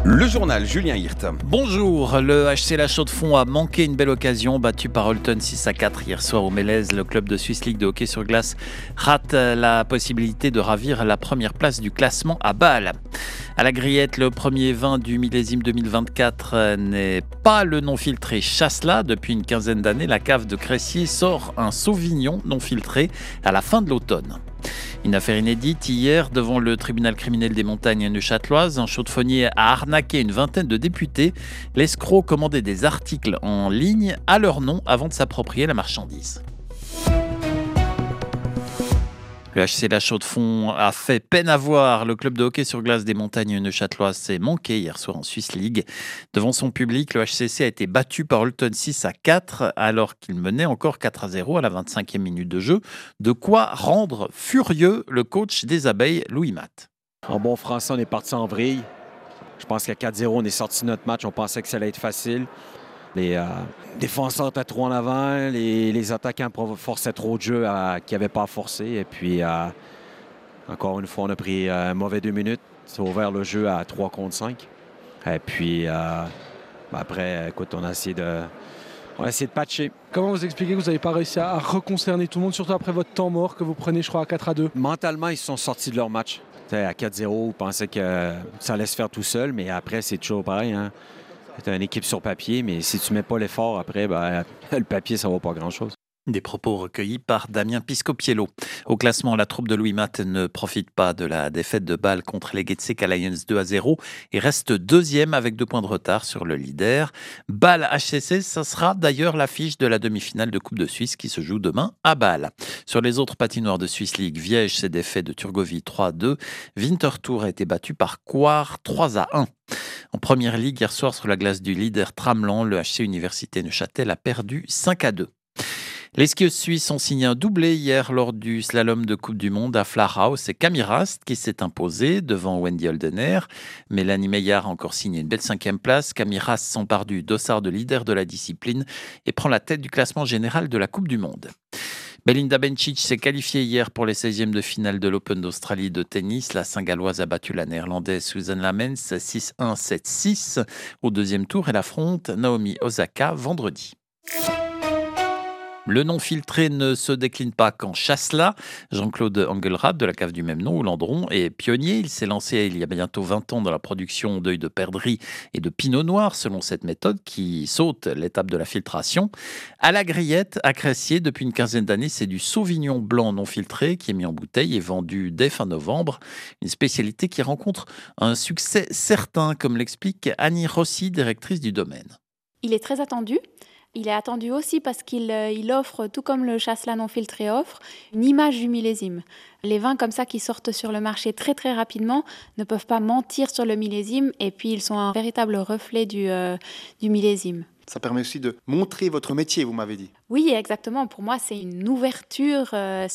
Le journal, Julien Hirt. Bonjour, le HC La Chaux-de-Fonds a manqué une belle occasion, battu par Holton 6-4 hier soir au Mélèze. Le club de Swiss League de hockey sur glace rate la possibilité de ravir la première place du classement à Bâle. À la Griette, le premier vin du millésime 2024 n'est pas le non filtré Chasselas. Depuis une quinzaine d'années, la cave de Cressier sort un Sauvignon non filtré à la fin de l'automne. Une affaire inédite hier devant le tribunal criminel des montagnes neuchâteloises. Un chaudefonnier a arnaqué une vingtaine de députés. L'escroc commandait des articles en ligne à leur nom avant de s'approprier la marchandise. Le HC La Chaux-de-Fonds a fait peine à voir. Le club de hockey sur glace des montagnes neuchâteloises s'est manqué hier soir en Swiss League. Devant son public, le HCC a été battu par Holton 6-4 alors qu'il menait encore 4-0 à la 25e minute de jeu. De quoi rendre furieux le coach des abeilles, Louis Matt. En bon français, on est parti en vrille. Je pense qu'à 4-0, on est sorti de notre match. On pensait que ça allait être facile. Les défenseurs étaient trop en avant, les attaquants forçaient trop de jeux qui n'avaient pas à forcer. Et puis, encore une fois, on a pris un mauvais 2 minutes. Ça a ouvert le jeu à 3 contre 5. Et puis, après, écoute, on a essayé de patcher. Comment vous expliquez que vous n'avez pas réussi à reconcerner tout le monde, surtout après votre temps mort que vous prenez, je crois, à 4-2? Mentalement, ils se sont sortis de leur match. À 4-0, ils pensaient que ça allait se faire tout seul, mais après, c'est toujours pareil, hein? Tu as une équipe sur papier, mais si tu ne mets pas l'effort après, le papier, ça ne vaut pas grand-chose. Des propos recueillis par Damien Piscopiello. Au classement, la troupe de Louis Matt ne profite pas de la défaite de Bâle contre les Getseka Lions 2-0 et reste deuxième avec 2 points de retard sur le leader. Bâle HCC, ça sera d'ailleurs l'affiche de la demi-finale de Coupe de Suisse qui se joue demain à Bâle. Sur les autres patinoires de Swiss League, Viège s'est défait de Turgovie 3-2. Winterthur a été battu par Coire 3-1. En première ligue, hier soir, sur la glace du leader Tramelan, le HC Université Neuchâtel a perdu 5-2. Les skieuses suisses ont signé un doublé hier lors du slalom de Coupe du Monde à Flachau. C'est Camille Rast qui s'est imposée devant Wendy Holdener. Mélanie Meillard a encore signé une belle 5e place. Camille Rast s'empare du dossard de leader de la discipline et prend la tête du classement général de la Coupe du Monde. Belinda Bencic s'est qualifiée hier pour les 16e de finale de l'Open d'Australie de tennis. La Saint-Galloise a battu la Néerlandaise Susan Lamens 6-1, 7-6 au deuxième tour. Elle affronte Naomi Osaka vendredi. Le non filtré ne se décline pas qu'en Chasselas. Jean-Claude Engelrad de la cave du même nom, au Landron, est pionnier. Il s'est lancé il y a bientôt 20 ans dans la production d'œil de perdrix et de pinot noir, selon cette méthode qui saute l'étape de la filtration. À la Griette, à Cressier, depuis une quinzaine d'années, c'est du Sauvignon blanc non filtré qui est mis en bouteille et vendu dès fin novembre. Une spécialité qui rencontre un succès certain, comme l'explique Annie Rossi, directrice du domaine. Il est très attendu. Il est attendu aussi parce qu'il offre, tout comme le Chasselas non filtré offre, une image du millésime. Les vins comme ça qui sortent sur le marché très très rapidement ne peuvent pas mentir sur le millésime et puis ils sont un véritable reflet du millésime. Ça permet aussi de montrer votre métier, vous m'avez dit. Oui, exactement. Pour moi, c'est une ouverture.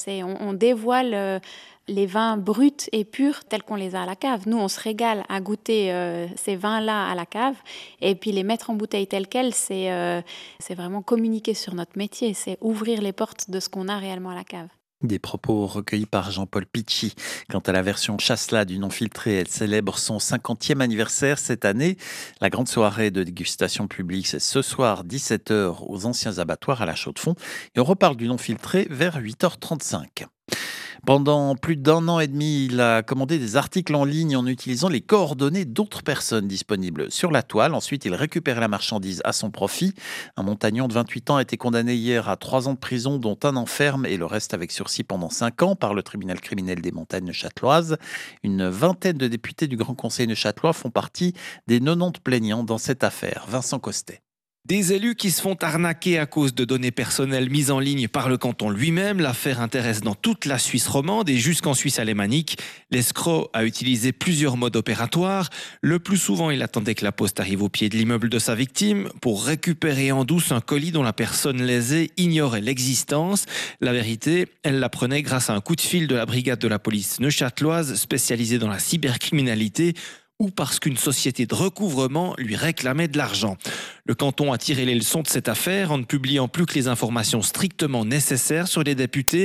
On dévoile les vins bruts et purs tels qu'on les a à la cave. Nous, on se régale à goûter ces vins-là à la cave. Et puis les mettre en bouteille tels quels, c'est vraiment communiquer sur notre métier. C'est ouvrir les portes de ce qu'on a réellement à la cave. Des propos recueillis par Jean-Paul Pichy. Quant à la version Chasselas du non filtré, elle célèbre son 50e anniversaire cette année. La grande soirée de dégustation publique, c'est ce soir 17h aux anciens abattoirs à La Chaux-de-Fonds. Et on reparle du non filtré vers 8h35. Pendant plus d'1 an et demi, il a commandé des articles en ligne en utilisant les coordonnées d'autres personnes disponibles sur la toile. Ensuite, il récupère la marchandise à son profit. Un montagnon de 28 ans a été condamné hier à 3 ans de prison, dont 1 an ferme et le reste avec sursis pendant 5 ans par le tribunal criminel des montagnes neuchâteloises. Une vingtaine de députés du Grand Conseil neuchâtelois font partie des 90 plaignants dans cette affaire. Vincent Costet. Des élus qui se font arnaquer à cause de données personnelles mises en ligne par le canton lui-même. L'affaire intéresse dans toute la Suisse romande et jusqu'en Suisse alémanique. L'escroc a utilisé plusieurs modes opératoires. Le plus souvent, il attendait que la poste arrive au pied de l'immeuble de sa victime pour récupérer en douce un colis dont la personne lésée ignorait l'existence. La vérité, elle l'apprenait grâce à un coup de fil de la brigade de la police neuchâteloise spécialisée dans la cybercriminalité, ou parce qu'une société de recouvrement lui réclamait de l'argent. Le canton a tiré les leçons de cette affaire en ne publiant plus que les informations strictement nécessaires sur les députés.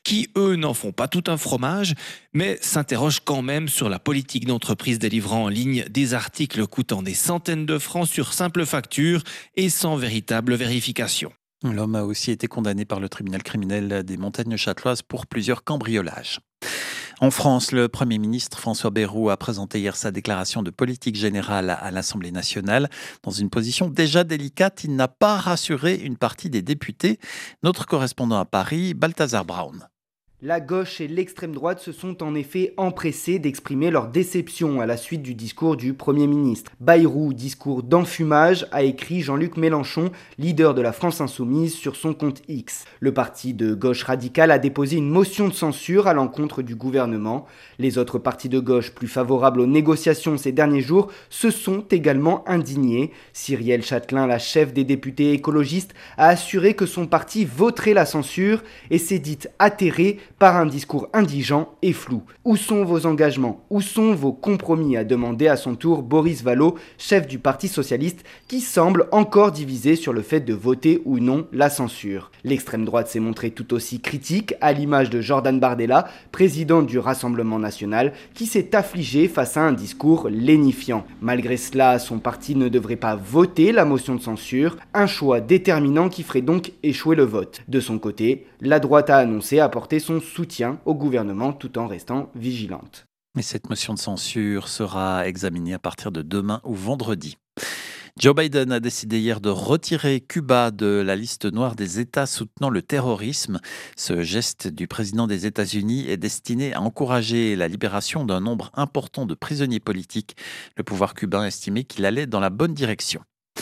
qui, eux, n'en font pas tout un fromage, mais s'interrogent quand même sur la politique d'entreprise délivrant en ligne des articles coûtant des centaines de francs sur simple facture et sans véritable vérification. L'homme a aussi été condamné par le tribunal criminel des Montagnes Châteloises pour plusieurs cambriolages. En France, le Premier ministre François Bayrou a présenté hier sa déclaration de politique générale à l'Assemblée nationale. Dans une position déjà délicate, il n'a pas rassuré une partie des députés. Notre correspondant à Paris, Balthazar Brown. La gauche et l'extrême droite se sont en effet empressés d'exprimer leur déception à la suite du discours du Premier ministre. Bayrou, discours d'enfumage, a écrit Jean-Luc Mélenchon, leader de la France Insoumise, sur son compte X. Le parti de gauche radicale a déposé une motion de censure à l'encontre du gouvernement. Les autres partis de gauche plus favorables aux négociations ces derniers jours se sont également indignés. Cyrielle Châtelain, la chef des députés écologistes, a assuré que son parti voterait la censure et s'est dite atterrée par un discours indigent et flou. Où sont vos engagements? Où sont vos compromis? A demandé à son tour Boris Vallaud, chef du Parti socialiste, qui semble encore divisé sur le fait de voter ou non la censure. L'extrême droite s'est montrée tout aussi critique, à l'image de Jordan Bardella, président du Rassemblement national, qui s'est affligé face à un discours lénifiant. Malgré cela, son parti ne devrait pas voter la motion de censure, un choix déterminant qui ferait donc échouer le vote. De son côté, la droite a annoncé apporter son soutien au gouvernement tout en restant vigilante. Mais cette motion de censure sera examinée à partir de demain ou vendredi. Joe Biden a décidé hier de retirer Cuba de la liste noire des États soutenant le terrorisme. Ce geste du président des États-Unis est destiné à encourager la libération d'un nombre important de prisonniers politiques. Le pouvoir cubain estimait qu'il allait dans la bonne direction.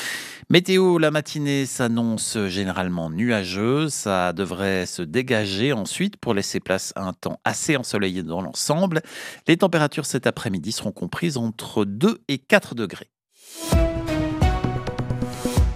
Météo, la matinée s'annonce généralement nuageuse. Ça devrait se dégager ensuite pour laisser place à un temps assez ensoleillé dans l'ensemble. Les températures cet après-midi seront comprises entre 2 et 4 degrés.